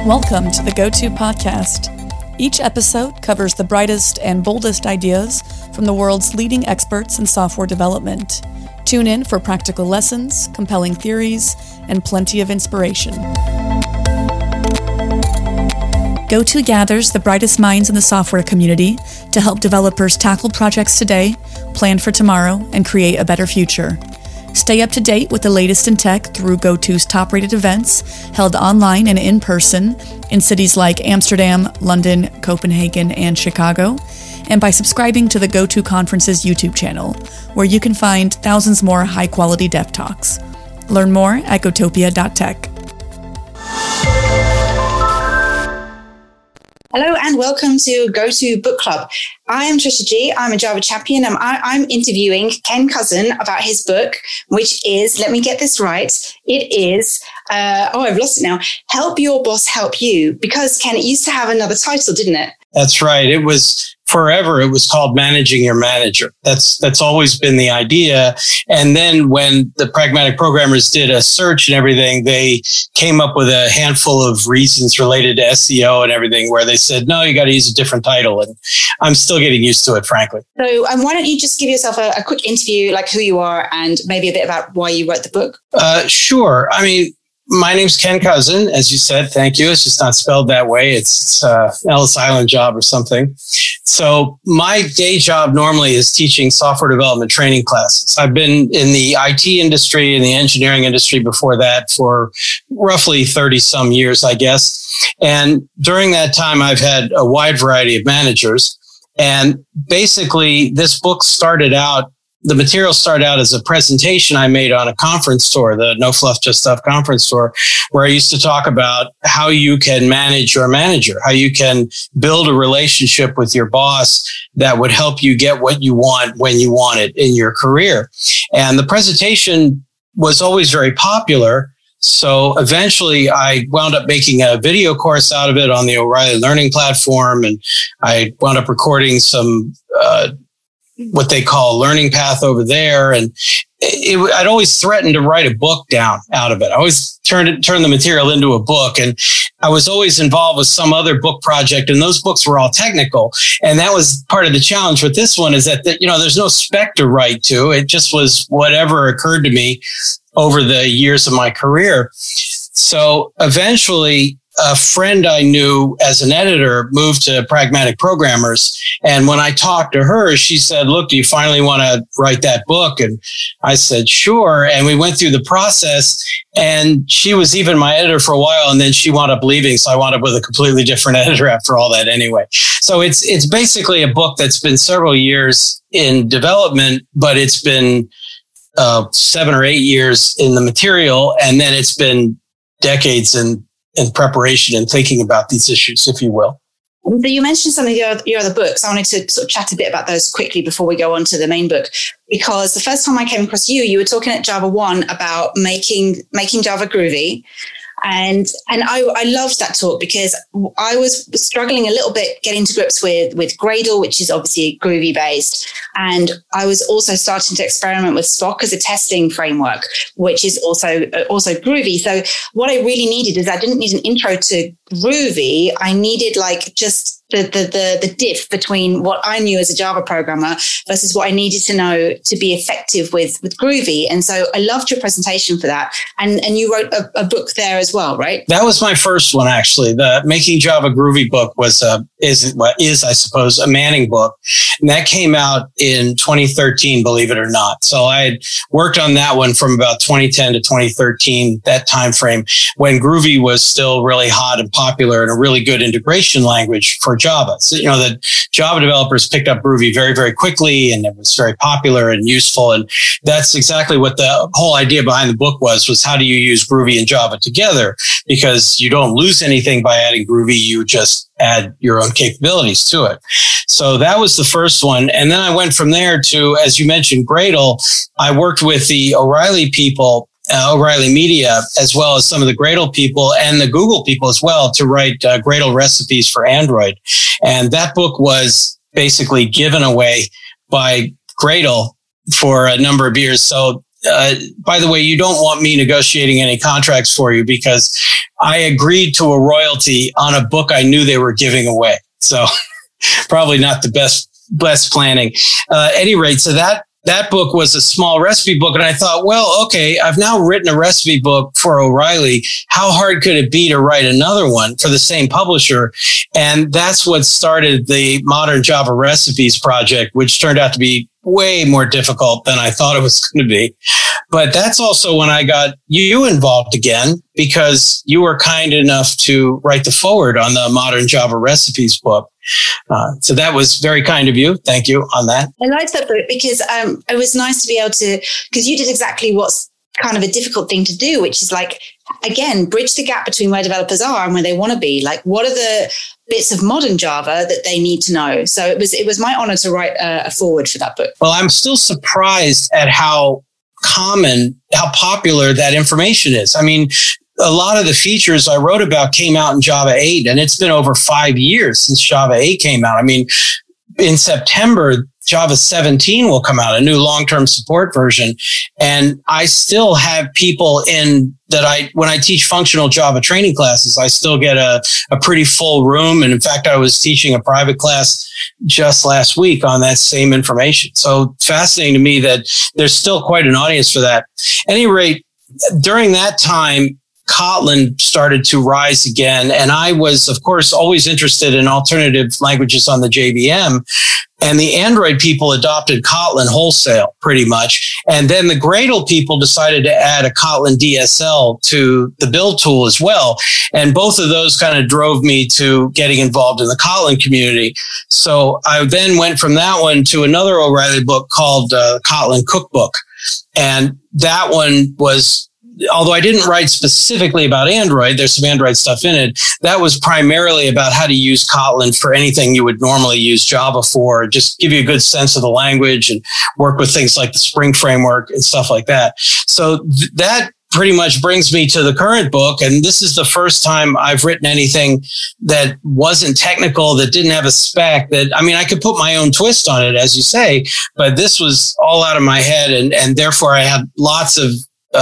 Welcome to the Go-To Podcast. Each episode covers the brightest and boldest ideas from the world's leading experts in software development. Tune in for practical lessons, compelling theories, and plenty of inspiration. Go-To gathers the brightest minds in the software community to help developers tackle projects today, plan for tomorrow, and create a better future. Stay up to date with the latest in tech through Go-To's top-rated events held online and in person in cities like Amsterdam, London, Copenhagen, and Chicago, and by subscribing to the Go-To Conference's YouTube channel, where you can find thousands more high-quality dev talks. Learn more at gotopia.tech. Hello and welcome to Go-To Book Club. I am Trisha G. I'm a Java champion and I'm interviewing Ken Cousin about his book, which is, let me get this right, it is, I've lost it now, Help Your Boss Help You. Because, Ken, it used to have another title, didn't it? That's right. It was forever. It was called Managing Your Manager. That's always been the idea. And then when the Pragmatic Programmers did a search and everything, they came up with a handful of reasons related to SEO and everything where they said, no, you got to use a different title. And I'm still getting used to it, frankly. So why don't you just give yourself a quick interview, like who you are and maybe a bit about why you wrote the book? Sure. I mean, my name's Ken Cousin, as you said. Thank you. It's just not spelled that way. It's Ellis Island job or something. So my day job normally is teaching software development training classes. I've been in the IT industry and the engineering industry before that for roughly 30 some years, I guess. And during that time, I've had a wide variety of managers. And basically, this book the material started out as a presentation I made on a conference tour, the No Fluff, Just Stuff conference tour, where I used to talk about how you can manage your manager, how you can build a relationship with your boss that would help you get what you want when you want it in your career. And the presentation was always very popular. So eventually I wound up making a video course out of it on the O'Reilly Learning platform. And I wound up recording some, what they call a learning path over there. And I'd always threatened to write a book down out of it. I always turn the material into a book. And I was always involved with some other book project. And those books were all technical. And that was part of the challenge with this one is that, there's no spec to write to. It just was whatever occurred to me over the years of my career. So eventually, a friend I knew as an editor moved to Pragmatic Programmers. And when I talked to her, she said, look, do you finally want to write that book? And I said, sure. And we went through the process and she was even my editor for a while. And then she wound up leaving. So I wound up with a completely different editor after all that anyway. So it's basically a book that's been several years in development, but it's been 7 or 8 years in the material. And then it's been decades in preparation and thinking about these issues, if you will. So you mentioned some of your other books. I wanted to sort of chat a bit about those quickly before we go on to the main book, because the first time I came across you were talking at Java 1 about making Java groovy. And I loved that talk because I was struggling a little bit getting to grips with Gradle, which is obviously Groovy based. And I was also starting to experiment with Spock as a testing framework, which is also Groovy. So what I really needed is I didn't need an intro to Groovy. I needed just the diff between what I knew as a Java programmer versus what I needed to know to be effective with Groovy. And so I loved your presentation for that. And you wrote a book there as well, right? That was my first one, actually. The Making Java Groovy book is I suppose, a Manning book. And that came out in 2013, believe it or not. So I had worked on that one from about 2010 to 2013, that time frame, when Groovy was still really hot and popular and a really good integration language for Java. So, the Java developers picked up Groovy very, very quickly, and it was very popular and useful. And that's exactly what the whole idea behind the book was how do you use Groovy and Java together? Because you don't lose anything by adding Groovy. You just add your own capabilities to it. So that was the first one. And then I went from there to, as you mentioned, Gradle. I worked with the O'Reilly people, O'Reilly Media, as well as some of the Gradle people and the Google people as well, to write Gradle recipes for Android. And that book was basically given away by Gradle for a number of years. So by the way, you don't want me negotiating any contracts for you because I agreed to a royalty on a book I knew they were giving away. So probably not the best planning. At any rate, so that book was a small recipe book. And I thought, well, okay, I've now written a recipe book for O'Reilly. How hard could it be to write another one for the same publisher? And that's what started the Modern Java Recipes project, which turned out to be way more difficult than I thought it was going to be. But that's also when I got you involved again, because you were kind enough to write the foreword on the Modern Java Recipes book. So that was very kind of you. Thank you on that. I liked that book because it was nice to be able to, because you did exactly what's kind of a difficult thing to do, which is like, again, bridge the gap between where developers are and where they want to be. Like, what are the bits of modern Java that they need to know? So it was my honor to write a foreword for that book. Well, I'm still surprised at how popular that information is. I mean, a lot of the features I wrote about came out in Java 8, and it's been over 5 years since Java 8 came out. I mean, in September, Java 17 will come out, a new long-term support version. And I still have people when I teach functional Java training classes, I still get a pretty full room. And in fact, I was teaching a private class just last week on that same information. So it's fascinating to me that there's still quite an audience for that. At any rate, during that time, Kotlin started to rise again. And I was, of course, always interested in alternative languages on the JVM. And the Android people adopted Kotlin wholesale pretty much. And then the Gradle people decided to add a Kotlin DSL to the build tool as well. And both of those kind of drove me to getting involved in the Kotlin community. So I then went from that one to another O'Reilly book called Kotlin Cookbook. And that one was, although I didn't write specifically about Android, there's some Android stuff in it. That was primarily about how to use Kotlin for anything you would normally use Java for, just give you a good sense of the language and work with things like the Spring framework and stuff like that. So that pretty much brings me to the current book. And this is the first time I've written anything that wasn't technical, that didn't have a spec. I could put my own twist on it, as you say, but this was all out of my head. And therefore I had lots of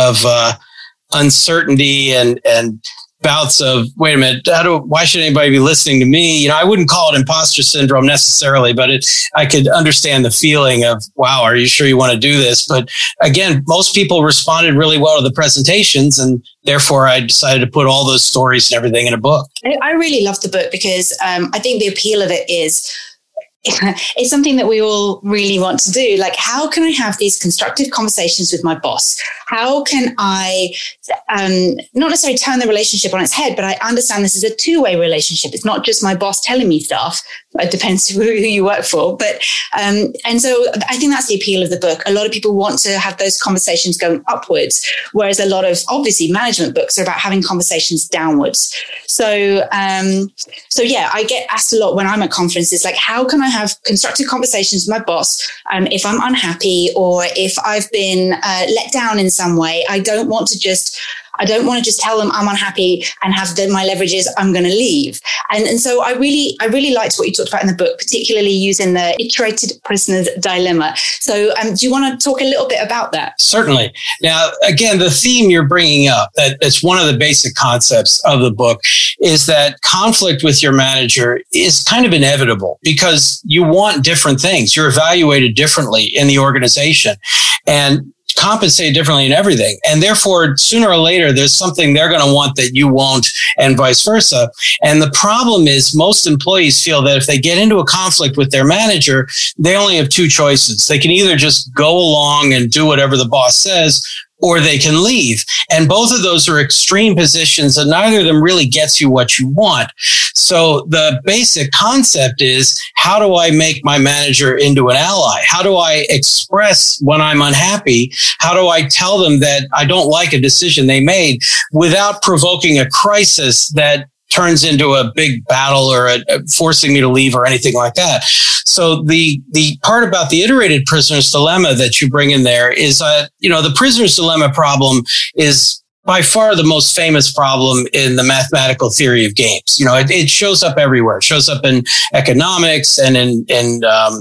uncertainty and bouts of, wait a minute, why should anybody be listening to me? I wouldn't call it imposter syndrome necessarily, but I could understand the feeling of, wow, are you sure you want to do this? But again, most people responded really well to the presentations, and therefore I decided to put all those stories and everything in a book. I really love the book because I think the appeal of it is, it's something that we all really want to do. Like, how can I have these constructive conversations with my boss? How can I not necessarily turn the relationship on its head, but I understand this is a two-way relationship. It's not just my boss telling me stuff. It depends who you work for. But and so I think that's the appeal of the book. A lot of people want to have those conversations going upwards, whereas a lot of, obviously, management books are about having conversations downwards. So yeah, I get asked a lot when I'm at conferences, like, how can I have constructive conversations with my boss if I'm unhappy or if I've been let down in some way? I don't want to just tell them I'm unhappy and have my leverage is I'm going to leave. And so I really liked what you talked about in the book, particularly using the iterated prisoner's dilemma. So do you want to talk a little bit about that? Certainly. Now, again, the theme you're bringing up, that's one of the basic concepts of the book, is that conflict with your manager is kind of inevitable because you want different things. You're evaluated differently in the organization and compensate differently in everything. And therefore, sooner or later, there's something they're going to want that you won't, and vice versa. And the problem is most employees feel that if they get into a conflict with their manager, they only have two choices. They can either just go along and do whatever the boss says, or they can leave. And both of those are extreme positions, and neither of them really gets you what you want. So the basic concept is, how do I make my manager into an ally? How do I express when I'm unhappy? How do I tell them that I don't like a decision they made without provoking a crisis that turns into a big battle or forcing me to leave or anything like that? So the part about the iterated prisoner's dilemma that you bring in there is, the prisoner's dilemma problem is by far the most famous problem in the mathematical theory of games. It shows up everywhere. It shows up in economics and in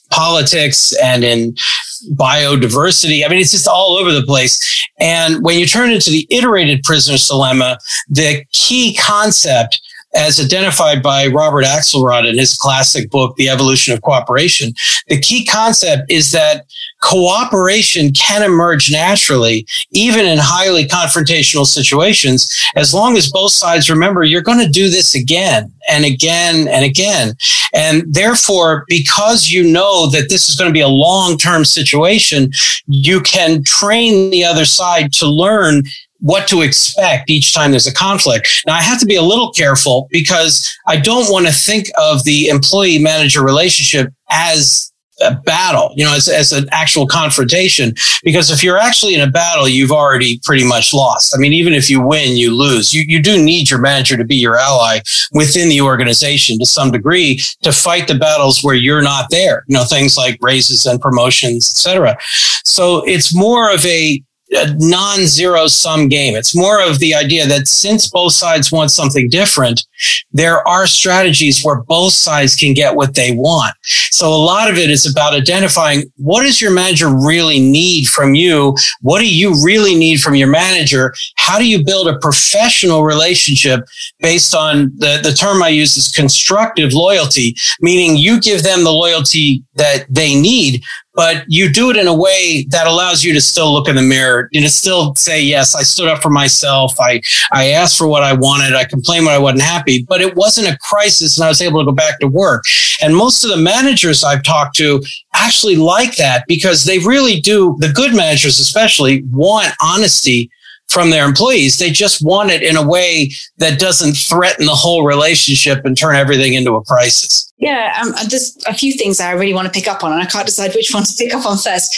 politics and in biodiversity. I mean, it's just all over the place. And when you turn into the iterated prisoner's dilemma, the key concept, as identified by Robert Axelrod in his classic book, The Evolution of Cooperation, the key concept is that cooperation can emerge naturally, even in highly confrontational situations, as long as both sides remember you're going to do this again and again and again. And therefore, because you know that this is going to be a long-term situation, you can train the other side to learn what to expect each time there's a conflict. Now, I have to be a little careful because I don't want to think of the employee-manager relationship as a battle, as an actual confrontation, because if you're actually in a battle, you've already pretty much lost. I mean, even if you win, you lose. You do need your manager to be your ally within the organization to some degree to fight the battles where you're not there, things like raises and promotions, et cetera. So it's more of a non-zero sum game. It's more of the idea that since both sides want something different, there are strategies where both sides can get what they want. So a lot of it is about identifying what does your manager really need from you? What do you really need from your manager? How do you build a professional relationship based on the term I use is constructive loyalty, meaning you give them the loyalty that they need, but you do it in a way that allows you to still look in the mirror, to still say, yes, I stood up for myself. I asked for what I wanted. I complained when I wasn't happy, but it wasn't a crisis and I was able to go back to work. And most of the managers I've talked to actually like that because they really do. The good managers especially want honesty from their employees. They just want it in a way that doesn't threaten the whole relationship and turn everything into a crisis. Yeah, there's a few things I really want to pick up on, and I can't decide which one to pick up on first.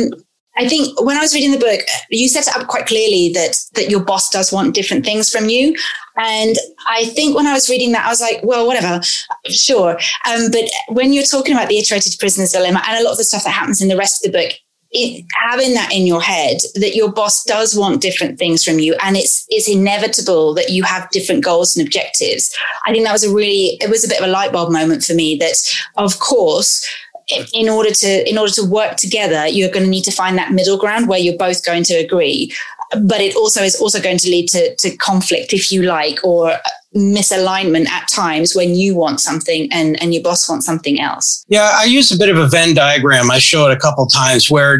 I think when I was reading the book, you set it up quite clearly that your boss does want different things from you. And I think when I was reading that, I was like, well, whatever, sure. But when you're talking about the iterated prisoner's dilemma and a lot of the stuff that happens in the rest of the book, having that in your head that your boss does want different things from you and it's inevitable that you have different goals and objectives. I think that was it was a bit of a light bulb moment for me that, of course, in order to work together, you're going to need to find that middle ground where you're both going to agree. But it also is also going to lead to conflict, if you like, or misalignment at times when you want something and your boss wants something else. Yeah, I use a bit of a Venn diagram. I show it a couple times where,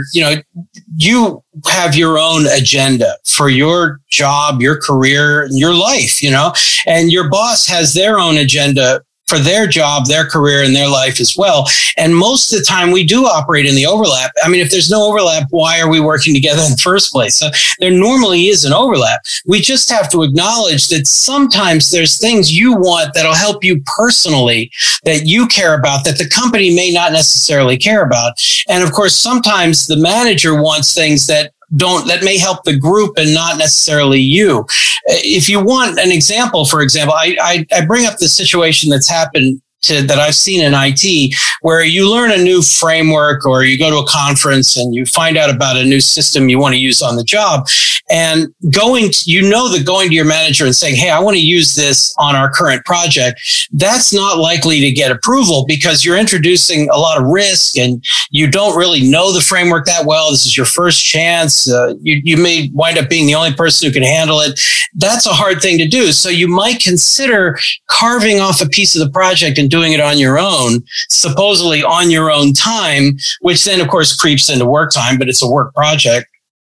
you have your own agenda for your job, your career, and your life, and your boss has their own agenda for their job, their career, and their life as well. And most of the time we do operate in the overlap. I mean, if there's no overlap, why are we working together in the first place? So there normally is an overlap. We just have to acknowledge that sometimes there's things you want that'll help you personally, that you care about, that the company may not necessarily care about. And of course, sometimes the manager wants things that may help the group and not necessarily you. If you want an example, for example, I bring up the situation that's happened that I've seen in IT, where you learn a new framework or you go to a conference and you find out about a new system you want to use on the job. And going to your manager and saying, hey, I want to use this on our current project, that's not likely to get approval because you're introducing a lot of risk and you don't really know the framework that well. This is your first chance. You may wind up being the only person who can handle it. That's a hard thing to do. So you might consider carving off a piece of the project and doing it on your own, supposedly on your own time, which then, of course, creeps into work time, but it's a work project.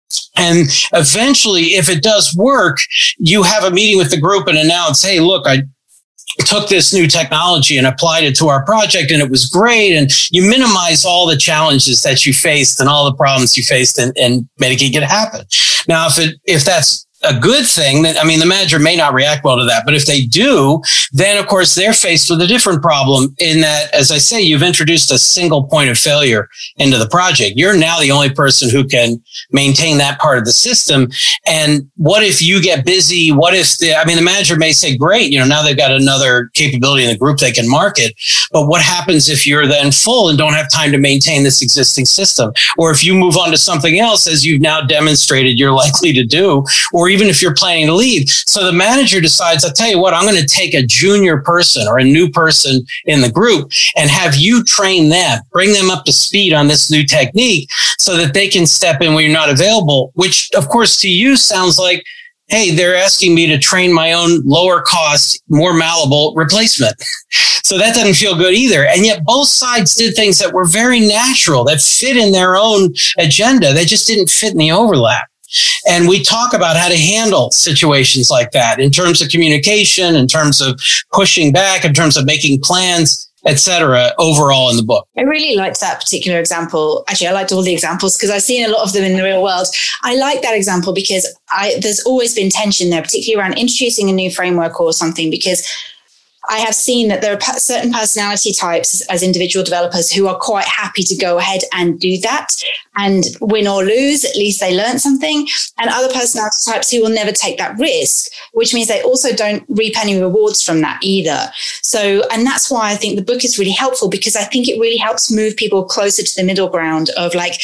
And eventually, if it does work, you have a meeting with the group and announce, hey, look, I took this new technology and applied it to our project and it was great. And you minimize all the challenges that you faced and all the problems you faced and making it happen. Now, if that's a good thing, that, I mean, the manager may not react well to that, but if they do, then of course they're faced with a different problem in that, as I say, you've introduced a single point of failure into the project. You're now the only person who can maintain that part of the system. And what if you get busy? What if the manager may say, great, now they've got another capability in the group they can market. But what happens if you're then full and don't have time to maintain this existing system? Or if you move on to something else, as you've now demonstrated you're likely to do, or even if you're planning to leave. So the manager decides, I'll tell you what, I'm going to take a junior person or a new person in the group and have you train them, bring them up to speed on this new technique so that they can step in when you're not available, which of course to you sounds like, hey, they're asking me to train my own lower cost, more malleable replacement. So that doesn't feel good either. And yet both sides did things that were very natural, that fit in their own agenda. They just didn't fit in the overlap. And we talk about how to handle situations like that in terms of communication, in terms of pushing back, in terms of making plans, etc. overall in the book. I really liked that particular example. Actually, I liked all the examples because I've seen a lot of them in the real world. I like that example because there's always been tension there, particularly around introducing a new framework or something, because I have seen that there are certain personality types as individual developers who are quite happy to go ahead and do that and win or lose. At least they learn something. And other personality types who will never take that risk, which means they also don't reap any rewards from that either. So, and that's why I think the book is really helpful, because I think it really helps move people closer to the middle ground of like,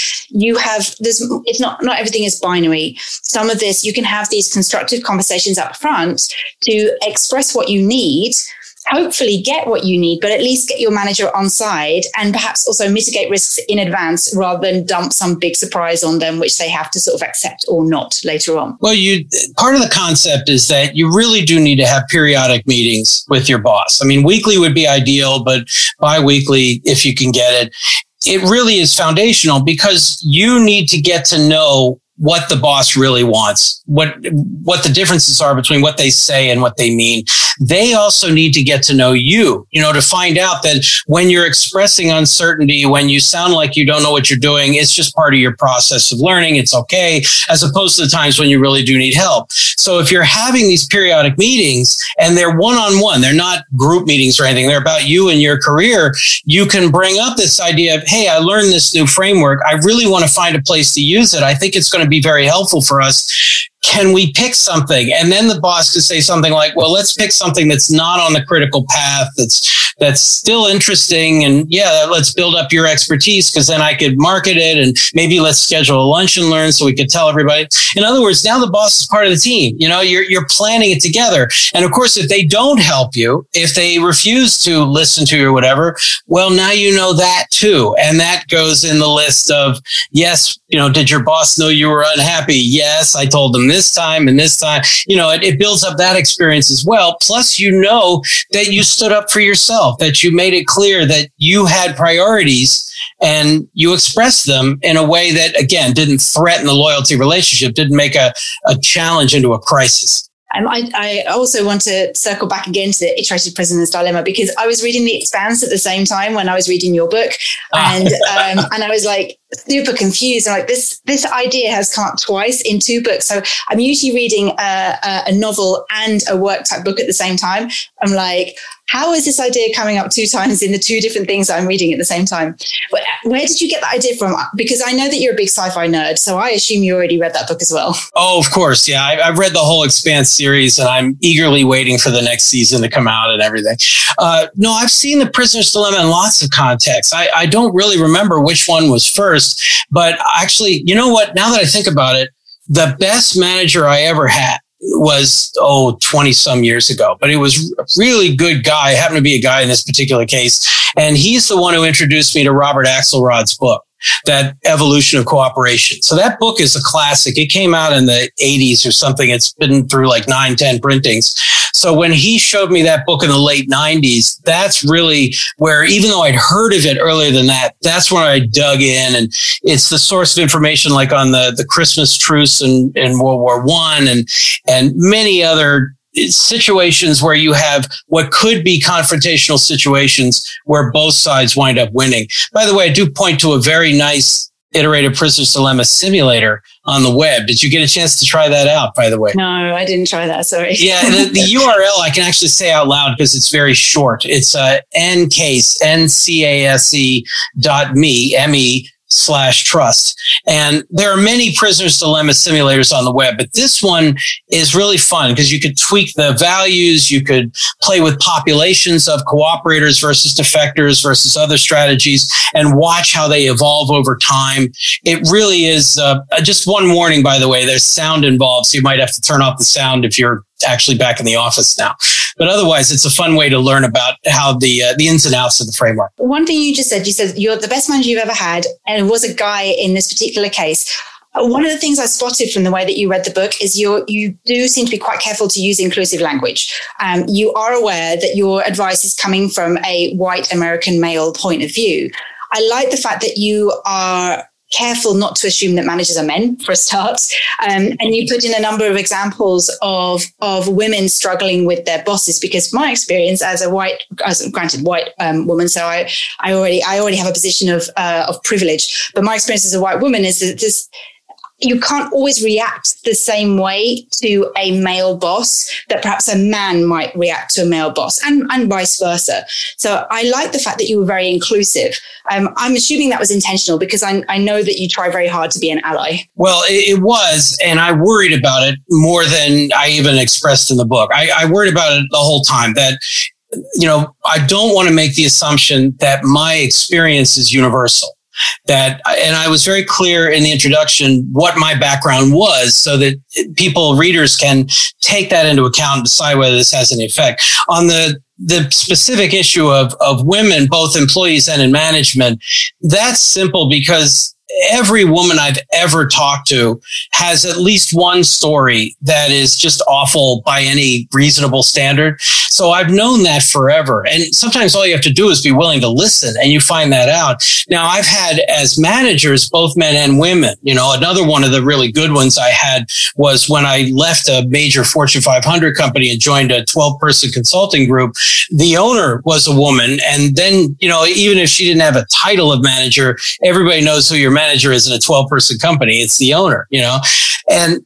it's not everything is binary. Some of this, you can have these constructive conversations up front to express what you need, hopefully get what you need, but at least get your manager on side and perhaps also mitigate risks in advance rather than dump some big surprise on them, which they have to sort of accept or not later on. Well, part of the concept is that you really do need to have periodic meetings with your boss. I mean, weekly would be ideal, but bi-weekly, if you can get it, it really is foundational because you need to get to know what the boss really wants, what the differences are between what they say and what they mean. They also need to get to know you, to find out that when you're expressing uncertainty, when you sound like you don't know what you're doing, it's just part of your process of learning. It's okay, as opposed to the times when you really do need help. So if you're having these periodic meetings and they're one-on-one, they're not group meetings or anything, they're about you and your career, you can bring up this idea of, hey, I learned this new framework. I really want to find a place to use it. I think it's going to be very helpful for us. Can we pick something? And then the boss could say something like, well, let's pick something that's not on the critical path, that's still interesting. And yeah, let's build up your expertise because then I could market it and maybe let's schedule a lunch and learn so we could tell everybody. In other words, now the boss is part of the team. You're planning it together. And of course, if they don't help you, if they refuse to listen to you or whatever, well, now you know that too. And that goes in the list of, yes, did your boss know you were unhappy? Yes, I told them this time and this time. It builds up that experience as well. Plus, that you stood up for yourself, that you made it clear that you had priorities and you expressed them in a way that, again, didn't threaten the loyalty relationship, didn't make a challenge into a crisis. I also want to circle back again to the Iterative Prisoner's Dilemma, because I was reading The Expanse at the same time when I was reading your book. And I was like super confused. I'm like, this idea has come up twice in two books. So I'm usually reading a novel and a work type book at the same time. I'm like, how is this idea coming up two times in the two different things I'm reading at the same time? Where did you get that idea from? Because I know that you're a big sci-fi nerd, so I assume you already read that book as well. Oh, of course. Yeah, I've read the whole Expanse series and I'm eagerly waiting for the next season to come out and everything. No, I've seen The Prisoner's Dilemma in lots of contexts. I don't really remember which one was first, but actually, you know what? Now that I think about it, the best manager I ever had was 20 some years ago, but it was a really good guy. Happened to be a guy in this particular case. And he's the one who introduced me to Robert Axelrod's book, that Evolution of Cooperation. So that book is a classic. It came out in the 80s or something. It's been through like 9-10 printings. So when he showed me that book in the late 90s, that's really where, even though I'd heard of it earlier than that, that's when I dug in. And it's the source of information like on the Christmas truce in World War I and many other situations where you have what could be confrontational situations where both sides wind up winning. By the way, I do point to a very nice Iterative Prisoner's Dilemma simulator on the web. Did you get a chance to try that out, by the way? No, I didn't try that. Sorry. Yeah, the URL I can actually say out loud because it's very short. It's ncase.me trust. And there are many prisoner's dilemma simulators on the web, but this one is really fun because you could tweak the values. You could play with populations of cooperators versus defectors versus other strategies and watch how they evolve over time. It really is just one warning, by the way, there's sound involved. So you might have to turn off the sound if you're actually back in the office now. But otherwise, it's a fun way to learn about how the ins and outs of the framework. One thing you said you're the best manager you've ever had, and it was a guy in this particular case. One of the things I spotted from the way that you read the book is you do seem to be quite careful to use inclusive language. You are aware that your advice is coming from a white American male point of view. I like the fact that you are careful not to assume that managers are men, for a start. And you put in a number of examples of women struggling with their bosses, because my experience as a white woman, so I already have a position of privilege, but my experience as a white woman is that you can't always react the same way to a male boss that perhaps a man might react to a male boss, and vice versa. So I like the fact that you were very inclusive. I'm assuming that was intentional, because I know that you try very hard to be an ally. Well, it was, and I worried about it more than I even expressed in the book. I worried about it the whole time, that I don't want to make the assumption that my experience is universal. And I was very clear in the introduction what my background was, so that readers can take that into account and decide whether this has any effect. On the specific issue of women, both employees and in management, that's simple because every woman I've ever talked to has at least one story that is just awful by any reasonable standard. So I've known that forever. And sometimes all you have to do is be willing to listen, and you find that out. Now, I've had as managers, both men and women. Another one of the really good ones I had was when I left a major Fortune 500 company and joined a 12-person consulting group. The owner was a woman. And then, even if she didn't have a title of manager, everybody knows who your manager is in a 12-person company. It's the owner, and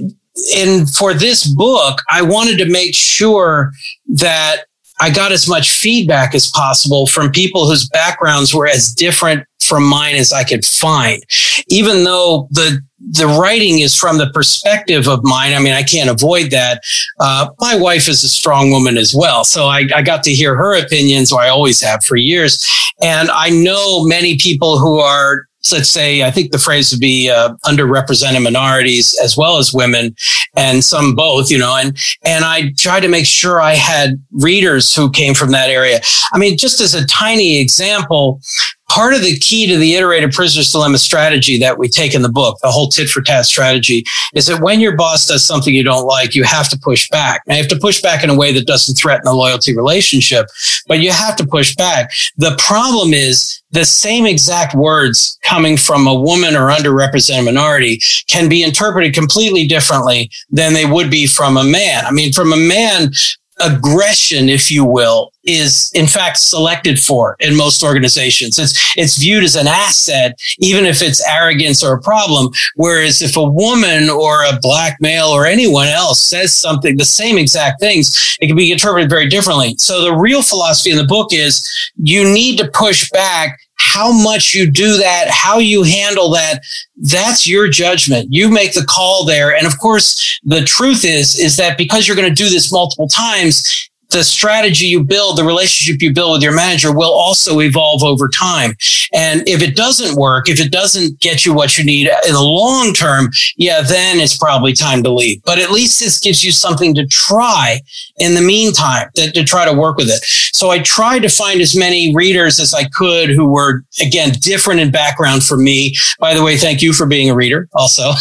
for this book, I wanted to make sure that I got as much feedback as possible from people whose backgrounds were as different from mine as I could find, even though the writing is from the perspective of mine. I mean, I can't avoid that. My wife is a strong woman as well. So I got to hear her opinions, or I always have for years. And I know many people who are, let's say, I think the phrase would be underrepresented minorities as well as women, and some both, and I tried to make sure I had readers who came from that area. I mean, just as a tiny example, part of the key to the iterative prisoner's dilemma strategy that we take in the book, the whole tit for tat strategy, is that when your boss does something you don't like, you have to push back. Now, you have to push back in a way that doesn't threaten the loyalty relationship, but you have to push back. The problem is the same exact words coming from a woman or underrepresented minority can be interpreted completely differently than they would be from a man. I mean, from a man, aggression, if you will, is in fact selected for in most organizations. It's viewed as an asset, even if it's arrogance or a problem. Whereas if a woman or a black male or anyone else says something, the same exact things, it can be interpreted very differently. So the real philosophy in the book is you need to push back. How much you do that, how you handle that, that's your judgment. You make the call there. And of course, the truth is that because you're going to do this multiple times, the strategy you build, the relationship you build with your manager will also evolve over time. And if it doesn't work, if it doesn't get you what you need in the long term, then it's probably time to leave. But at least this gives you something to try in the meantime, to try to work with it. So I tried to find as many readers as I could who were, again, different in background from me. By the way, thank you for being a reader also.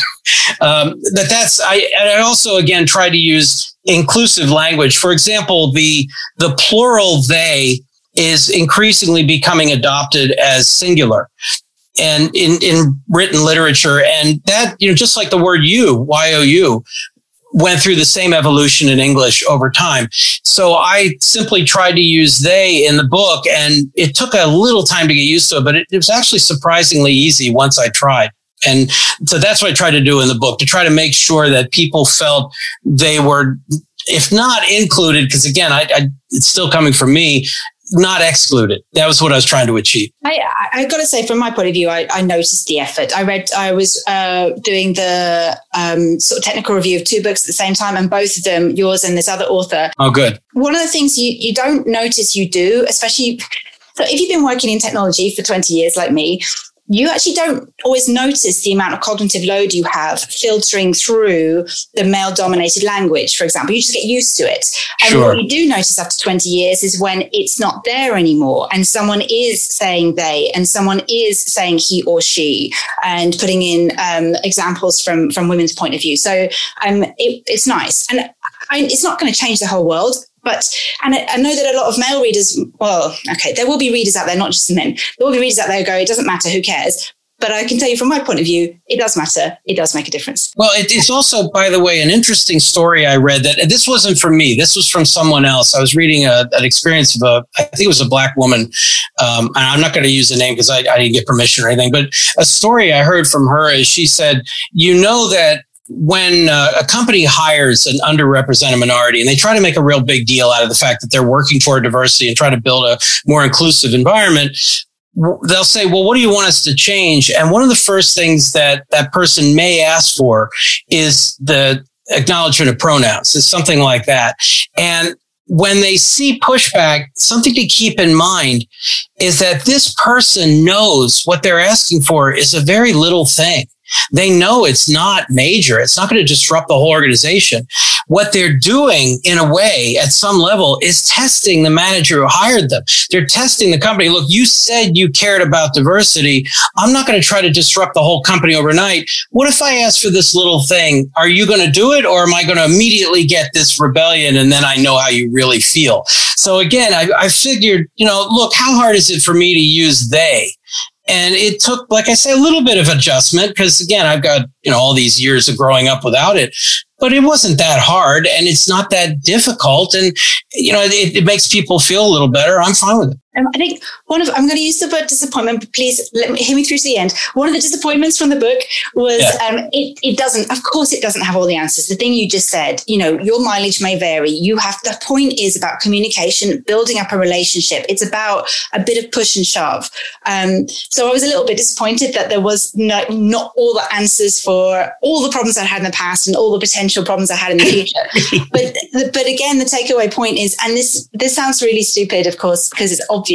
I also, again, tried to use inclusive language. For example, the plural they is increasingly becoming adopted as singular and in written literature. And that, just like the word you, went through the same evolution in English over time. So I simply tried to use they in the book, and it took a little time to get used to it, but it was actually surprisingly easy once I tried. And so that's what I tried to do in the book, to try to make sure that people felt they were, if not included, because again, it's still coming from me, not excluded. That was what I was trying to achieve. I got to say, from my point of view, I noticed the effort. I was doing the sort of technical review of 2 books at the same time, and both of them, yours and this other author. Oh, good. One of the things you don't notice you do, especially so if you've been working in technology for 20 years like me, you actually don't always notice the amount of cognitive load you have filtering through the male-dominated language, for example. You just get used to it. And sure. What you do notice after 20 years is when it's not there anymore and someone is saying they and someone is saying he or she and putting in examples from women's point of view. So it's nice. And it's not going to change the whole world. And I know that a lot of male readers, well, okay, there will be readers out there, not just men. There will be readers out there who go, it doesn't matter, who cares? But I can tell you from my point of view, it does matter. It does make a difference. Well, it's also, by the way, an interesting story I read that this wasn't from me. This was from someone else. I was reading an experience of I think it was a Black woman. And I'm not going to use the name because I didn't get permission or anything. But a story I heard from her is she said, you know that when a company hires an underrepresented minority and they try to make a real big deal out of the fact that they're working toward diversity and try to build a more inclusive environment, they'll say, well, what do you want us to change? And one of the first things that person may ask for is the acknowledgement of pronouns. It's something like that. And when they see pushback, something to keep in mind is that this person knows what they're asking for is a very little thing. They know it's not major. It's not going to disrupt the whole organization. What they're doing, in a way, at some level, is testing the manager who hired them. They're testing the company. Look, you said you cared about diversity. I'm not going to try to disrupt the whole company overnight. What if I ask for this little thing? Are you going to do it, or am I going to immediately get this rebellion and then I know how you really feel? So again, I figured, look, how hard is it for me to use they? And it took, like I say, a little bit of adjustment because, again, I've got, all these years of growing up without it. But it wasn't that hard and it's not that difficult. And, it makes people feel a little better. I'm fine with it. I think I'm going to use the word disappointment, but please hear me through to the end. One of the disappointments from the book was it doesn't, of course, it doesn't have all the answers. The thing you just said, your mileage may vary. The point is about communication, building up a relationship. It's about a bit of push and shove. So I was a little bit disappointed that there was not all the answers for all the problems I had in the past and all the potential problems I had in the future. But again, the takeaway point is, and this sounds really stupid, of course, because it's obvious,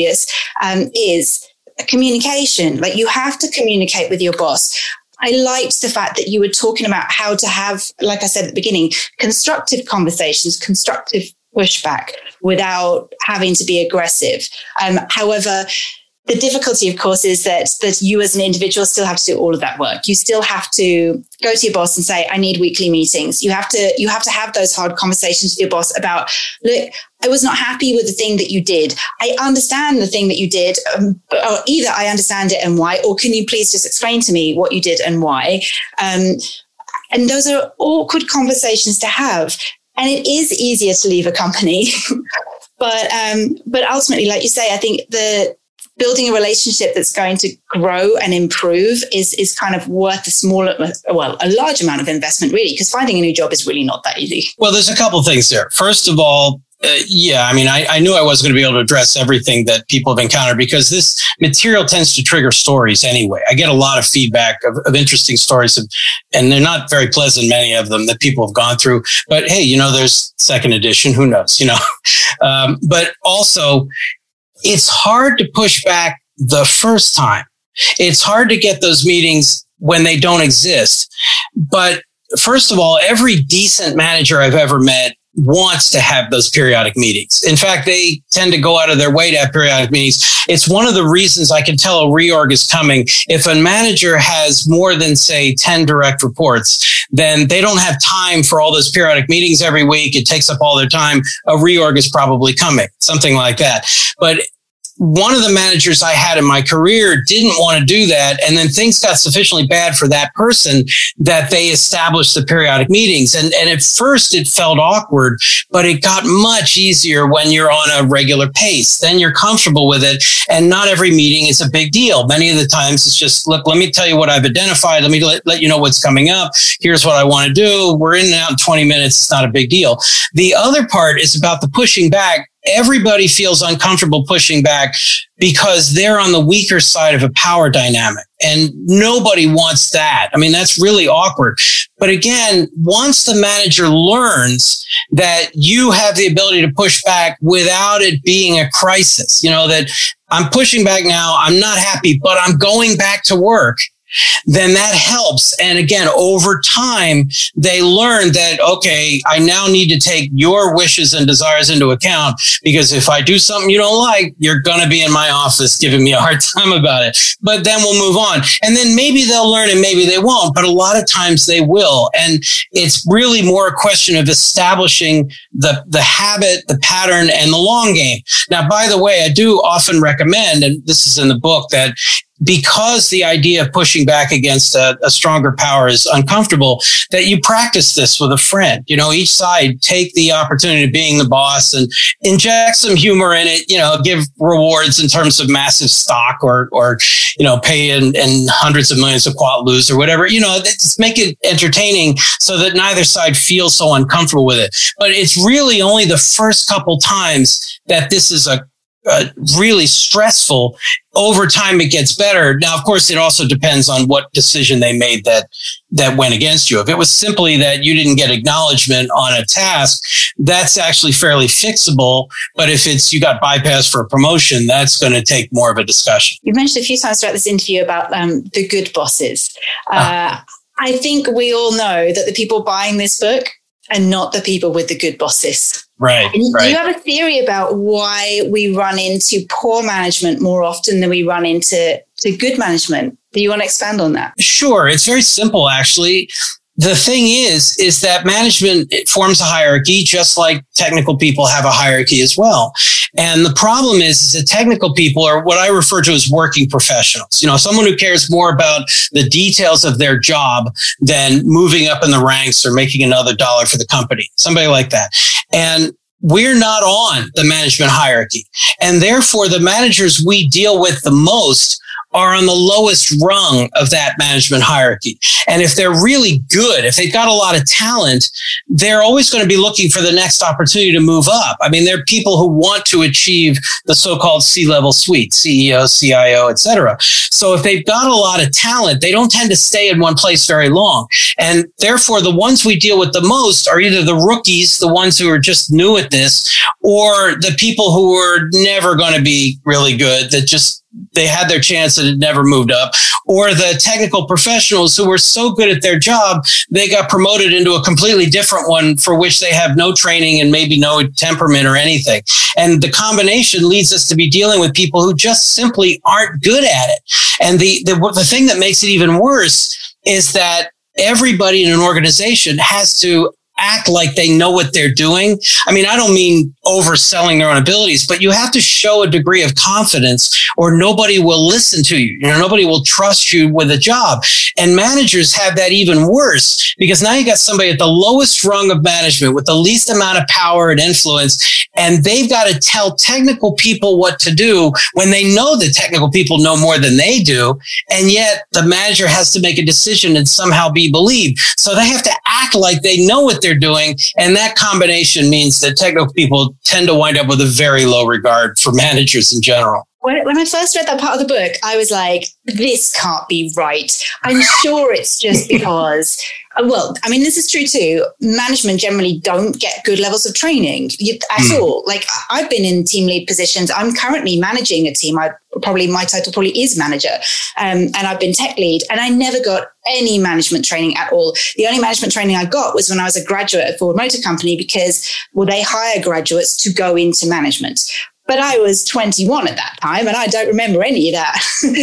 is communication. Like, you have to communicate with your boss. I liked the fact that you were talking about how to have, like I said at the beginning, constructive conversations, constructive pushback without having to be aggressive. However, the difficulty, of course, is that you as an individual still have to do all of that work. You still have to go to your boss and say, I need weekly meetings. You have to have those hard conversations with your boss about, look, I was not happy with the thing that you did. I understand the thing that you did, or either I understand it and why, or can you please just explain to me what you did and why? And those are awkward conversations to have. And it is easier to leave a company. But ultimately, like you say, I think building a relationship that's going to grow and improve is kind of worth a large amount of investment, really, because finding a new job is really not that easy. Well, there's a couple of things there. First of all, I knew I wasn't going to be able to address everything that people have encountered because this material tends to trigger stories anyway. I get a lot of feedback of interesting stories, and they're not very pleasant, many of them, that people have gone through. But hey, there's second edition. Who knows? But also, it's hard to push back the first time. It's hard to get those meetings when they don't exist. But first of all, every decent manager I've ever met wants to have those periodic meetings. In fact, they tend to go out of their way to have periodic meetings. It's one of the reasons I can tell a reorg is coming. If a manager has more than, say, 10 direct reports, then they don't have time for all those periodic meetings every week. It takes up all their time. A reorg is probably coming, something like that. But one of the managers I had in my career didn't want to do that. And then things got sufficiently bad for that person that they established the periodic meetings. And at first it felt awkward, but it got much easier when you're on a regular pace. Then you're comfortable with it. And not every meeting is a big deal. Many of the times it's just, look, let me tell you what I've identified. Let me let you know what's coming up. Here's what I want to do. We're in and out in 20 minutes. It's not a big deal. The other part is about the pushing back. everybody feels uncomfortable pushing back because they're on the weaker side of a power dynamic. And nobody wants that. I mean, that's really awkward. But again, once the manager learns that you have the ability to push back without it being a crisis, that I'm pushing back now, I'm not happy, but I'm going back to work, then that helps. And again, over time, they learn that, okay, I now need to take your wishes and desires into account, because if I do something you don't like, you're going to be in my office giving me a hard time about it. But then we'll move on. And then maybe they'll learn and maybe they won't, but a lot of times they will. And it's really more a question of establishing the habit, the pattern, and the long game. Now, by the way, I do often recommend, and this is in the book, that because the idea of pushing back against a stronger power is uncomfortable, that you practice this with a friend. Each side take the opportunity of being the boss and inject some humor in it, give rewards in terms of massive stock or pay in hundreds of millions of Quatloos or whatever, just make it entertaining so that neither side feels so uncomfortable with it. But it's really only the first couple times that this is a really stressful. Over time, it gets better. Now, of course, it also depends on what decision they made that went against you. If it was simply that you didn't get acknowledgement on a task, that's actually fairly fixable. But if it's you got bypassed for a promotion, that's going to take more of a discussion. You've mentioned a few times throughout this interview about the good bosses. I think we all know that the people buying this book are not the people with the good bosses. Right. Do you have a theory about why we run into poor management more often than we run into good management? Do you want to expand on that? Sure. It's very simple, actually. The thing is that management, it forms a hierarchy, just like technical people have a hierarchy as well. And the problem is that technical people are what I refer to as working professionals. Someone who cares more about the details of their job than moving up in the ranks or making another dollar for the company. Somebody like that. And we're not on the management hierarchy. And therefore, the managers we deal with the most are on the lowest rung of that management hierarchy. And if they're really good, if they've got a lot of talent, they're always going to be looking for the next opportunity to move up. I mean, they're people who want to achieve the so-called C-level suite, CEO, CIO, et cetera. So if they've got a lot of talent, they don't tend to stay in one place very long. And therefore, the ones we deal with the most are either the rookies, the ones who are just new at this, or the people who are never going to be really good, that just they had their chance and it never moved up, or the technical professionals who were so good at their job, they got promoted into a completely different one for which they have no training and maybe no temperament or anything. And the combination leads us to be dealing with people who just simply aren't good at it. And the thing that makes it even worse is that everybody in an organization has to act like they know what they're doing. I mean, I don't mean overselling their own abilities, but you have to show a degree of confidence or nobody will listen to you. Nobody will trust you with a job. And managers have that even worse, because now you got somebody at the lowest rung of management with the least amount of power and influence, and they've got to tell technical people what to do when they know that technical people know more than they do. And yet the manager has to make a decision and somehow be believed. So they have to act like they know what they're doing. And that combination means that technical people tend to wind up with a very low regard for managers in general. When I first read that part of the book, I was like, this can't be right. I'm sure it's just because, well, I mean, this is true too. Management generally don't get good levels of training at all. Like, I've been in team lead positions. I'm currently managing a team. My title probably is manager. And I've been tech lead, and I never got any management training at all. The only management training I got was when I was a graduate at Ford Motor Company, because, well, they hire graduates to go into management. But I was 21 at that time, and I don't remember any of that.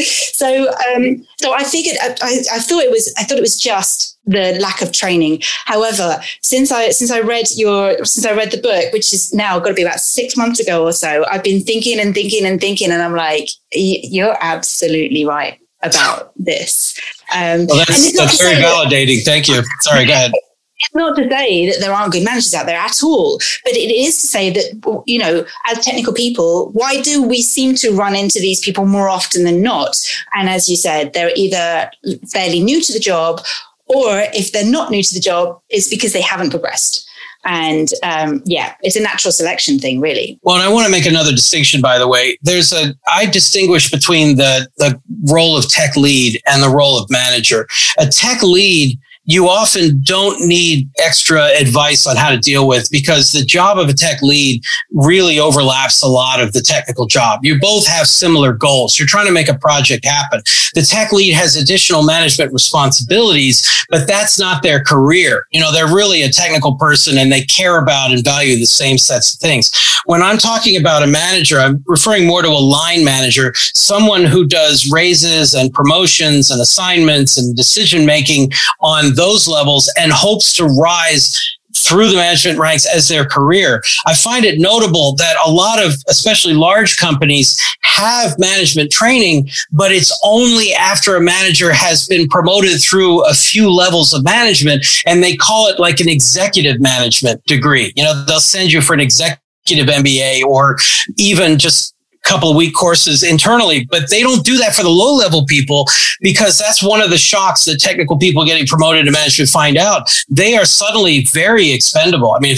So I figured, I thought it was just the lack of training. However, since I read the book, which is now got to be about 6 months ago or so, I've been thinking, and I'm like, you're absolutely right about this. Well, that's very validating. Thank you. Sorry, go ahead. It's not to say that there aren't good managers out there at all, but it is to say that, as technical people, why do we seem to run into these people more often than not? And as you said, they're either fairly new to the job, or if they're not new to the job, it's because they haven't progressed. And it's a natural selection thing, really. Well, and I want to make another distinction, by the way. I distinguish between the role of tech lead and the role of manager. A tech lead, you often don't need extra advice on how to deal with, because the job of a tech lead really overlaps a lot of the technical job. You both have similar goals. You're trying to make a project happen. The tech lead has additional management responsibilities, but that's not their career. They're really a technical person, and they care about and value the same sets of things. When I'm talking about a manager, I'm referring more to a line manager, someone who does raises and promotions and assignments and decision making on those levels and hopes to rise through the management ranks as their career. I find it notable that a lot of, especially large companies, have management training, but it's only after a manager has been promoted through a few levels of management, and they call it like an executive management degree. They'll send you for an executive MBA or even just couple of week courses internally, but they don't do that for the low level people, because that's one of the shocks that technical people getting promoted to management find out. They are suddenly very expendable. I mean,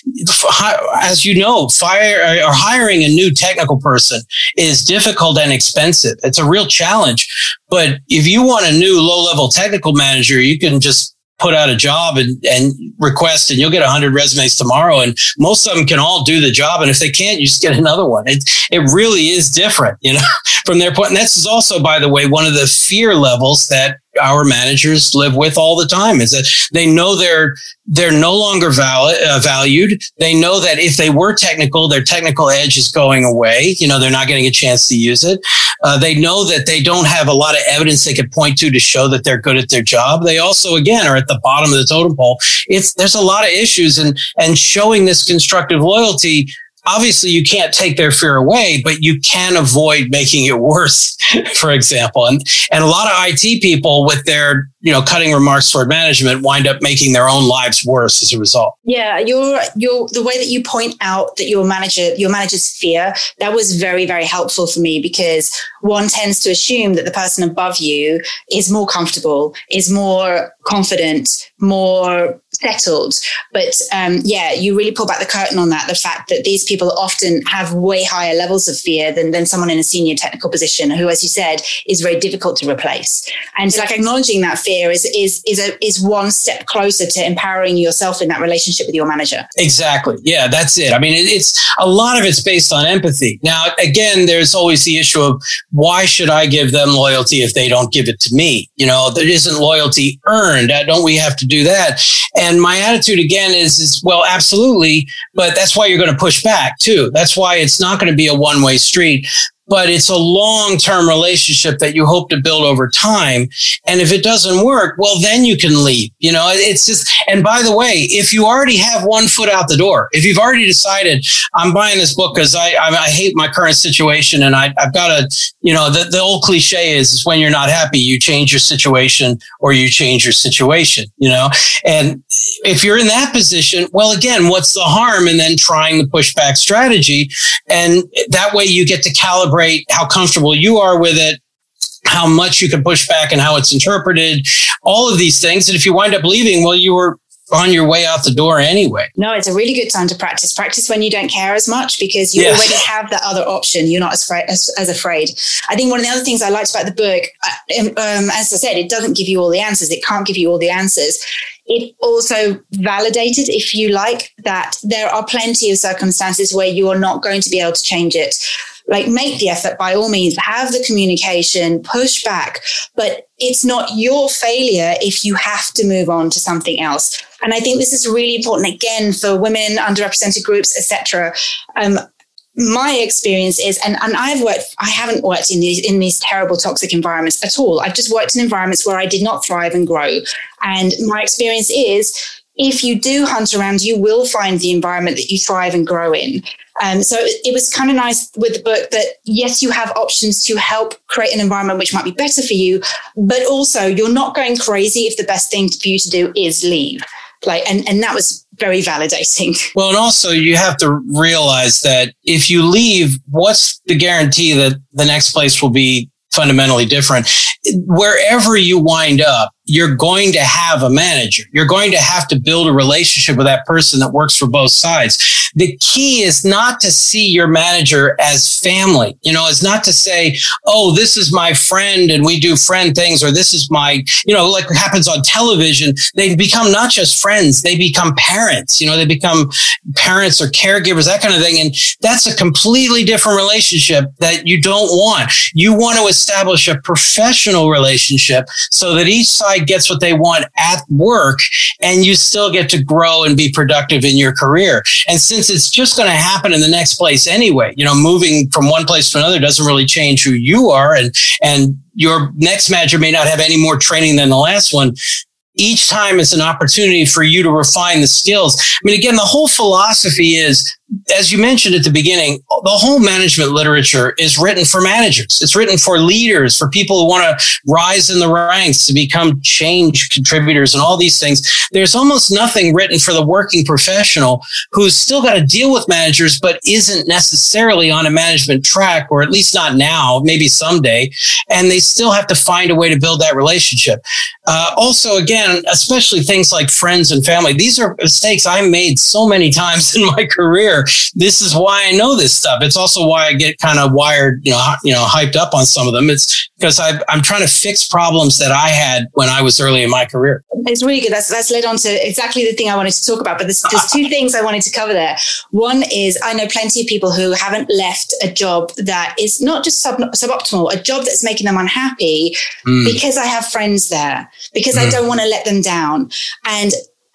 as you know, hiring a new technical person is difficult and expensive. It's a real challenge. But if you want a new low level technical manager, you can just put out a job and request, and you'll get 100 resumes tomorrow. And most of them can all do the job. And if they can't, you just get another one. It really is different, from their point. And this is also, by the way, one of the fear levels that our managers live with all the time, is that they know they're no longer valued. They know that if they were technical, their technical edge is going away. They're not getting a chance to use it. They know that they don't have a lot of evidence they can point to show that they're good at their job. They also, again, are at the bottom of the totem pole. There's a lot of issues, and showing this constructive loyalty, obviously you can't take their fear away, but you can avoid making it worse, for example. And a lot of IT people with their, cutting remarks toward management wind up making their own lives worse as a result. Yeah, the way that you point out that your manager's fear, that was very, very helpful for me, because one tends to assume that the person above you is more comfortable, is more confident, more settled. But you really pull back the curtain on that. The fact that these people often have way higher levels of fear than someone in a senior technical position who, as you said, is very difficult to replace. And acknowledging that fear is one step closer to empowering yourself in that relationship with your manager. Exactly. Yeah, that's it. I mean, it's a lot of it's based on empathy. Now, again, there's always the issue of, why should I give them loyalty if they don't give it to me? There isn't loyalty earned. Don't we have to do that? And my attitude again is well, absolutely. But that's why you're going to push back too. That's why it's not going to be a one-way street. But it's a long-term relationship that you hope to build over time. And if it doesn't work, well, then you can leave. It's just, and by the way, if you already have one foot out the door, if you've already decided, I'm buying this book because I hate my current situation, and I've got to, the old cliche is when you're not happy, you change your situation or you change your situation, and if you're in that position, well, again, what's the harm in then trying the pushback strategy? And that way you get to calibrate how comfortable you are with it, how much you can push back and how it's interpreted, all of these things. And if you wind up leaving, well, you were on your way out the door anyway. No, it's a really good time to practice. Practice when you don't care as much, because you already have that other option. You're not as afraid. I think one of the other things I liked about the book, as I said, it doesn't give you all the answers. It can't give you all the answers. It also validated, if you like, that there are plenty of circumstances where you are not going to be able to change it. Make the effort by all means, have the communication, push back, but it's not your failure if you have to move on to something else. And I think this is really important, again, for women, underrepresented groups, etc. My experience is, and I haven't worked in these terrible toxic environments at all. I've just worked in environments where I did not thrive and grow. And my experience is, if you do hunt around, you will find the environment that you thrive and grow in. So it was kind of nice with the book that, yes, you have options to help create an environment which might be better for you, but also you're not going crazy if the best thing for you to do is leave. And that was very validating. Well, and also you have to realize that if you leave, what's the guarantee that the next place will be fundamentally different? Wherever you wind up, you're going to have a manager. You're going to have to build a relationship with that person that works for both sides. The key is not to see your manager as family. It's not to say, oh, this is my friend and we do friend things, or this is my, like what happens on television. They become not just friends, they become parents. They become parents or caregivers, that kind of thing. And that's a completely different relationship that you don't want. You want to establish a professional relationship so that each side gets what they want at work and you still get to grow and be productive in your career. And since it's just going to happen in the next place anyway, moving from one place to another doesn't really change who you are. And your next manager may not have any more training than the last one. Each time is an opportunity for you to refine the skills. Again, the whole philosophy is, as you mentioned at the beginning, the whole management literature is written for managers. It's written for leaders, for people who want to rise in the ranks, to become change contributors and all these things. There's almost nothing written for the working professional who's still got to deal with managers, but isn't necessarily on a management track, or at least not now, maybe someday. And they still have to find a way to build that relationship. Also, again, especially things like friends and family. These are mistakes I made so many times in my career. This is why I know this stuff. It's also why I get kind of wired, hyped up on some of them. It's because I'm trying to fix problems that I had when I was early in my career. It's really good. That's led on to exactly the thing I wanted to talk about. But there's two things I wanted to cover there. One is, I know plenty of people who haven't left a job that is not just suboptimal, a job that's making them unhappy because I have friends there, because I don't want to let them down. And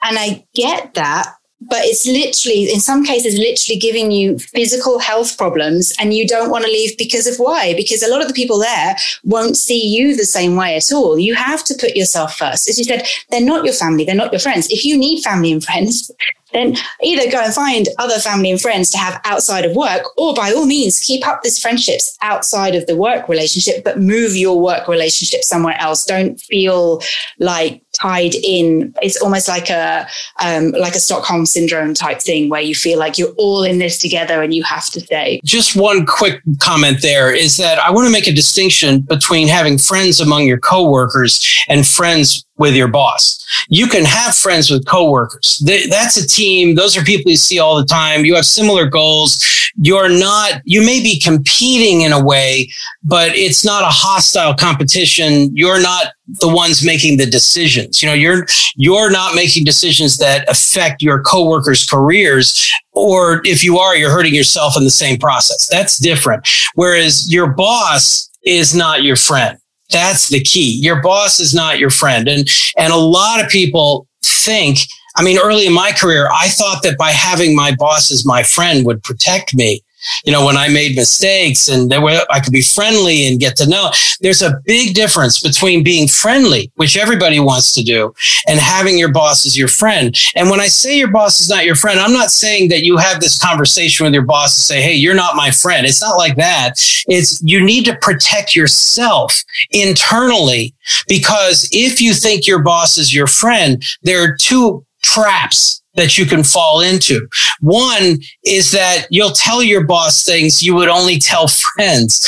I get that. But it's literally, in some cases, literally giving you physical health problems, and you don't want to leave because of why? Because a lot of the people there won't see you the same way at all. You have to put yourself first. As you said, they're not your family. They're not your friends. If you need family and friends, then either go and find other family and friends to have outside of work, or by all means, keep up these friendships outside of the work relationship, but move your work relationship somewhere else. Don't feel like tied in. It's almost like a Stockholm syndrome type thing where you feel like you're all in this together and you have to stay. Just one quick comment there is that I want to make a distinction between having friends among your coworkers and friends with your boss. You can have friends with coworkers. That's a team. Those are people you see all the time. You have similar goals. You may be competing in a way, but it's not a hostile competition. You're not the ones making the decisions. You're not making decisions that affect your coworkers' careers, or if you are, you're hurting yourself in the same process. That's different. Whereas your boss is not your friend. That's the key. Your boss is not your friend. And a lot of people think, early in my career, I thought that by having my boss as my friend would protect me. When I made mistakes, and I could be friendly and get to know. There's a big difference between being friendly, which everybody wants to do, and having your boss as your friend. And when I say your boss is not your friend, I'm not saying that you have this conversation with your boss and say, hey, you're not my friend. It's not like that. It's you need to protect yourself internally, because if you think your boss is your friend, there are two traps that you can fall into. One is that you'll tell your boss things you would only tell friends.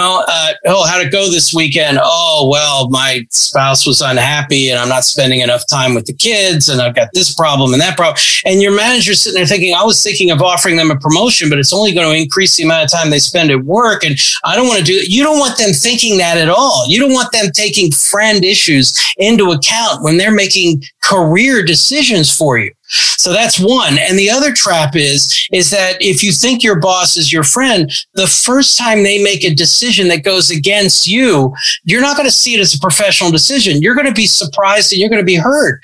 How'd it go this weekend? Oh, well, my spouse was unhappy and I'm not spending enough time with the kids and I've got this problem and that problem. And your manager's sitting there thinking, I was thinking of offering them a promotion, but it's only going to increase the amount of time they spend at work. And I don't want to do it. You don't want them thinking that at all. You don't want them taking friend issues into account when they're making career decisions for you. So that's one. And the other trap is that if you think your boss is your friend, the first time they make a decision that goes against you, you're not going to see it as a professional decision. You're going to be surprised and you're going to be hurt.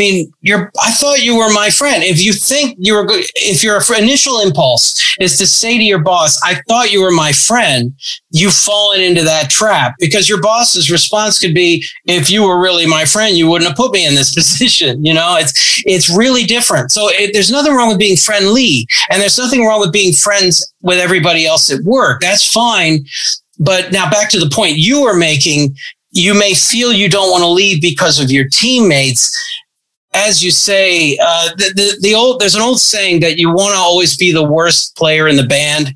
I thought you were my friend. If you think if your initial impulse is to say to your boss, I thought you were my friend, you've fallen into that trap, because your boss's response could be, if you were really my friend, you wouldn't have put me in this position. It's really different. So there's nothing wrong with being friendly, and there's nothing wrong with being friends with everybody else at work. That's fine. But now back to the point you were making, you may feel you don't want to leave because of your teammates. As you say, there's an old saying that you want to always be the worst player in the band,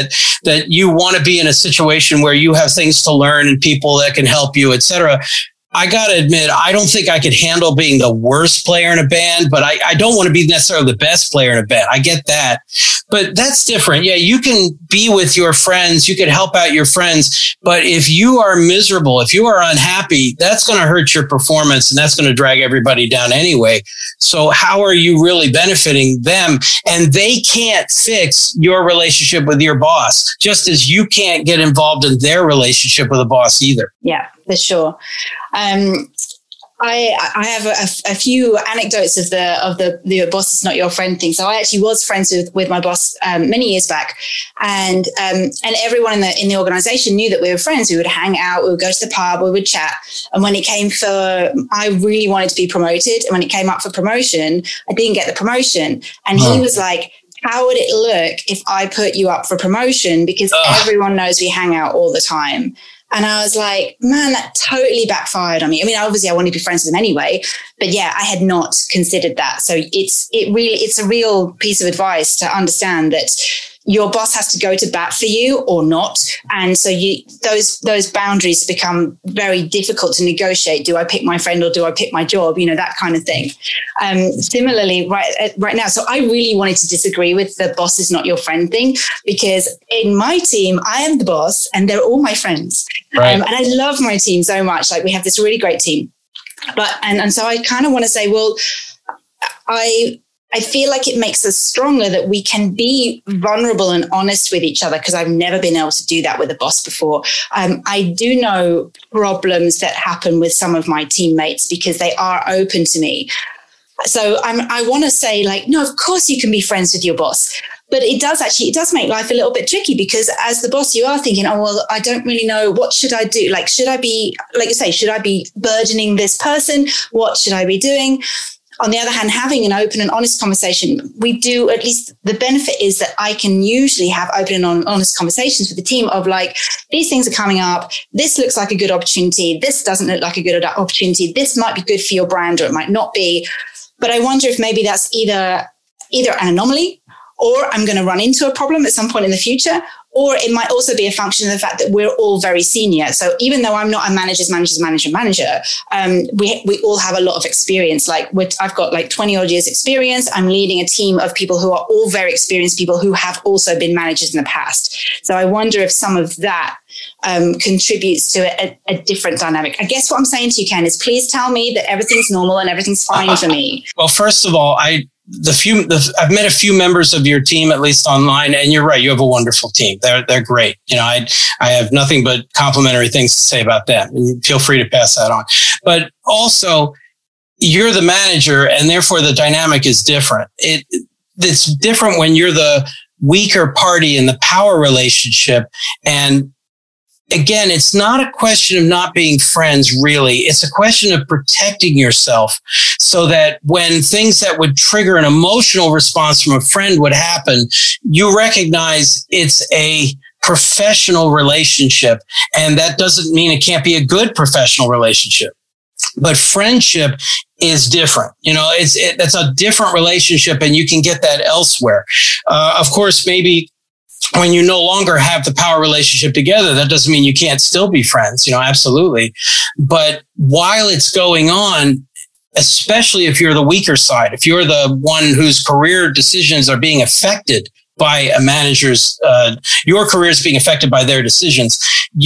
that you want to be in a situation where you have things to learn and people that can help you, etc. I got to admit, I don't think I could handle being the worst player in a band, but I don't want to be necessarily the best player in a band. I get that. But that's different. Yeah, you can be with your friends. You can help out your friends. But if you are miserable, if you are unhappy, that's going to hurt your performance and that's going to drag everybody down anyway. So how are you really benefiting them? And they can't fix your relationship with your boss, just as you can't get involved in their relationship with a boss either. Yeah, for sure. I have a few anecdotes of the boss is not your friend thing. So I actually was friends with my boss many years back, and everyone in the organization knew that we were friends. We would hang out, we would go to the pub, we would chat. And when it came I really wanted to be promoted, and when it came up for promotion, I didn't get the promotion, and he was like, how would it look if I put you up for promotion? Because everyone knows we hang out all the time. And I was like, man, that totally backfired on me. I mean, obviously I wanted to be friends with him anyway, but yeah, I had not considered that. So it's a real piece of advice to understand that your boss has to go to bat for you or not. And so those boundaries become very difficult to negotiate. Do I pick my friend or do I pick my job? You know, that kind of thing. Similarly, right now, so I really wanted to disagree with the boss is not your friend thing, because in my team, I am the boss and they're all my friends. Right. And I love my team so much. Like, we have this really great team. And so I kind of want to say, well, I feel like it makes us stronger that we can be vulnerable and honest with each other, because I've never been able to do that with a boss before. I do know problems that happen with some of my teammates because they are open to me. So I want to say, like, no, of course you can be friends with your boss. But it does make life a little bit tricky, because as the boss, you are thinking, oh, well, I don't really know. What should I do? Like, should I be, like you say, should I be burdening this person? What should I be doing? On the other hand, having an open and honest conversation, we do, at least the benefit is that I can usually have open and honest conversations with the team of, like, these things are coming up. This looks like a good opportunity. This doesn't look like a good opportunity. This might be good for your brand, or it might not be. But I wonder if maybe that's either an anomaly, or I'm going to run into a problem at some point in the future, or it might also be a function of the fact that we're all very senior. So even though I'm not a manager, we all have a lot of experience. Like, I've got like 20 odd years experience. I'm leading a team of people who are all very experienced people who have also been managers in the past. So I wonder if some of that contributes to a different dynamic. I guess what I'm saying to you, Ken, is please tell me that everything's normal and everything's fine for me. Well, first of all, I've met a few members of your team, at least online, and you're right. You have a wonderful team. They're great. You know, I have nothing but complimentary things to say about them. Feel free to pass that on. But also, you're the manager, and therefore the dynamic is different. It's different when you're the weaker party in the power relationship. And again, it's not a question of not being friends, really. It's a question of protecting yourself so that when things that would trigger an emotional response from a friend would happen, you recognize it's a professional relationship. And that doesn't mean it can't be a good professional relationship. But friendship is different. You know, that's a different relationship, and you can get that elsewhere. Of course, maybe when you no longer have the power relationship together, that doesn't mean you can't still be friends, you know, absolutely. But while it's going on, especially if you're the weaker side, if you're the one whose career decisions are being affected by a manager's, your career is being affected by their decisions.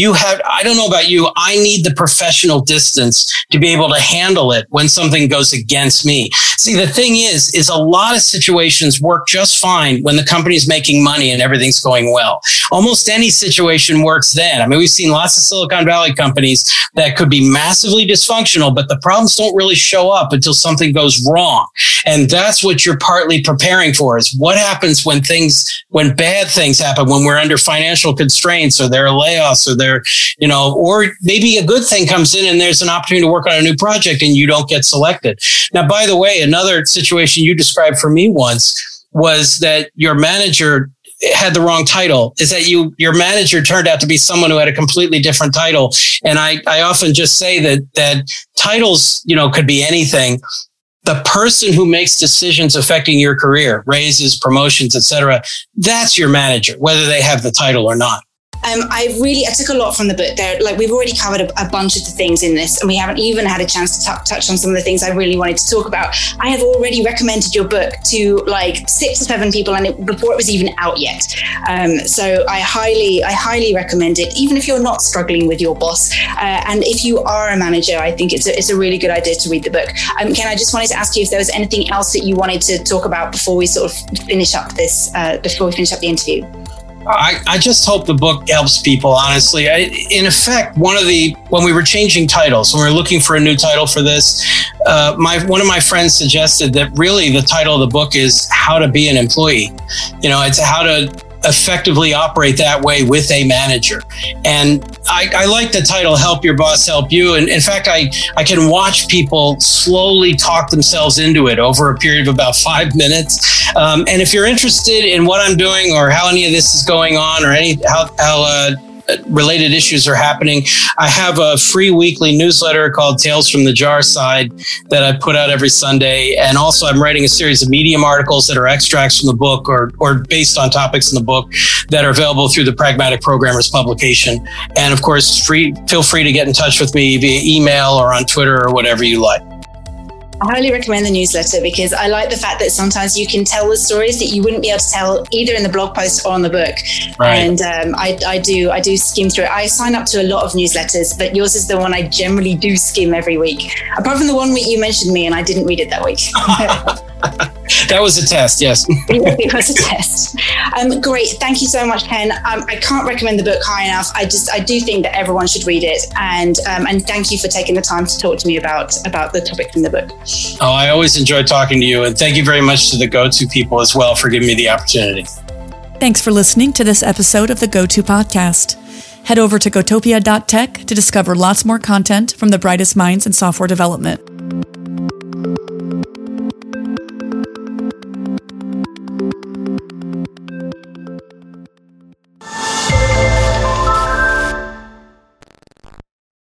I don't know about you, I need the professional distance to be able to handle it when something goes against me. See, the thing is a lot of situations work just fine when the company's making money and everything's going well. Almost any situation works then. I mean, we've seen lots of Silicon Valley companies that could be massively dysfunctional, but the problems don't really show up until something goes wrong. And that's what you're partly preparing for, is what happens when bad things happen, when we're under financial constraints, or there are layoffs, or maybe a good thing comes in and there's an opportunity to work on a new project and you don't get selected. Now, by the way, another situation you described for me once was that your manager had the wrong title, is that your manager turned out to be someone who had a completely different title. And I often just say that titles, could be anything. The person who makes decisions affecting your career, raises, promotions, etc., that's your manager, whether they have the title or not. I took a lot from the book there. Like, we've already covered a bunch of the things in this, and we haven't even had a chance to touch on some of the things I really wanted to talk about. I have already recommended your book to like 6 or 7 people, and before it was even out yet. So I highly recommend it, even if you're not struggling with your boss. And if you are a manager, I think it's a really good idea to read the book. Ken, I just wanted to ask you if there was anything else that you wanted to talk about before we sort of finish up the interview. I just hope the book helps people, honestly. In effect, when we were changing titles, when we were looking for a new title for this, one of my friends suggested that really the title of the book is How to Be an Employee. It's how to effectively operate that way with a manager. And I like the title, Help Your Boss Help You. And in fact, I can watch people slowly talk themselves into it over a period of about 5 minutes. And if you're interested in what I'm doing or how any of this is going on or how related issues are happening, I have a free weekly newsletter called Tales from the Jar Side that I put out every Sunday. And also I'm writing a series of Medium articles that are extracts from the book or based on topics in the book that are available through the Pragmatic Programmers publication. And of course, feel free to get in touch with me via email or on Twitter or whatever you like. I highly recommend the newsletter because I like the fact that sometimes you can tell the stories that you wouldn't be able to tell either in the blog post or on the book. Right. And I do skim through it. I sign up to a lot of newsletters, but yours is the one I generally do skim every week. Apart from the one week you mentioned me and I didn't read it that week. That was a test, yes. It was a test. Great. Thank you so much, Ken. I can't recommend the book high enough. I do think that everyone should read it. And thank you for taking the time to talk to me about the topic in the book. Oh, I always enjoy talking to you. And thank you very much to the Go-To people as well for giving me the opportunity. Thanks for listening to this episode of the Go-To podcast. Head over to gotopia.tech to discover lots more content from the brightest minds in software development.